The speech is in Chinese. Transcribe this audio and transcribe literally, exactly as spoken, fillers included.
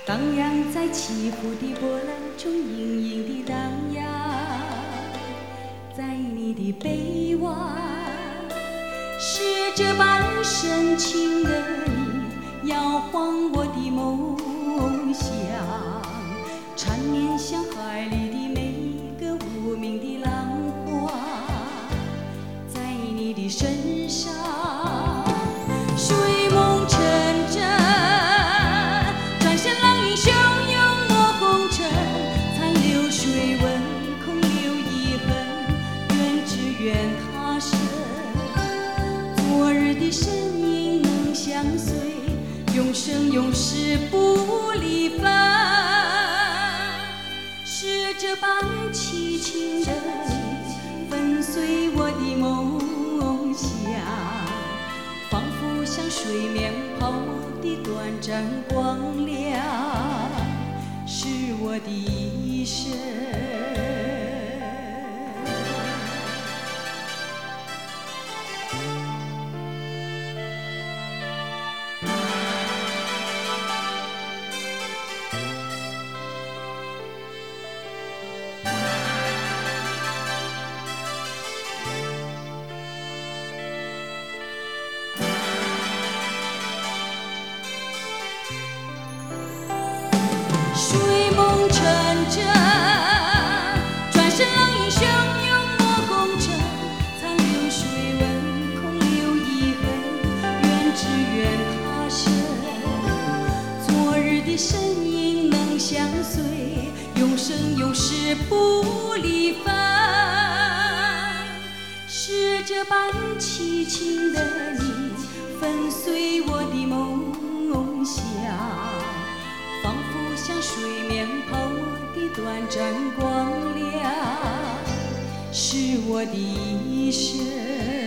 荡漾在起伏的波澜中，隐隐的荡漾在你的臂弯，是这般深情的你摇晃我的梦想，缠绵像海里的每个无名的浪花，在你的身上睡梦成真，转身浪影汹涌我红尘，残留水纹空留遗恨，愿只愿他生，昨日的身影能相随，永生永世不离分，是这般凄情的你粉碎我的梦想，仿佛像水面泡沫的短暂光亮，是我的一生。睡梦成真，转身浪影汹涌我红尘，残留水纹空留遗恨，愿只愿他生，昨日的身影能相随，永生永世不离分，是这般凄情的你粉碎我的梦想，仿佛像水面泡沫的短暂光亮，是我的一生。